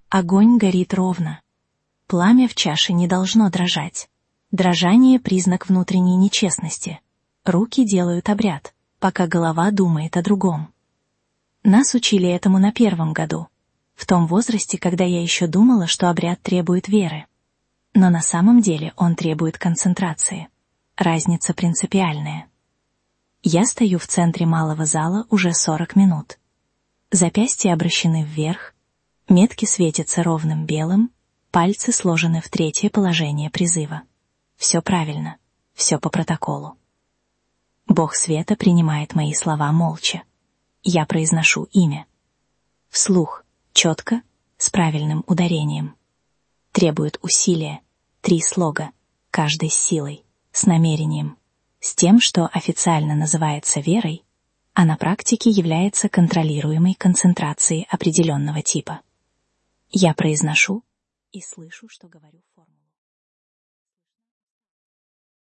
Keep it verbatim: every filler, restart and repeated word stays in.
Огонь горит ровно. Пламя в чаше не должно дрожать. Дрожание — признак внутренней нечестности. Руки делают обряд, пока голова думает о другом. Нас учили этому на первом году, в том возрасте, когда я еще думала, что обряд требует веры. Но на самом деле он требует концентрации. Разница принципиальная. Я стою в центре малого зала уже сорок минут. Запястья обращены вверх, метки светятся ровным белым, пальцы сложены в третье положение призыва. Все правильно, все по протоколу. Бог света принимает мои слова молча. Я произношу имя. Вслух, четко, с правильным ударением. Требует усилия, три слога, каждый с силой, с намерением, с тем, что официально называется верой, а на практике является контролируемой концентрацией определенного типа. Я произношу и слышу, что говорю формулу.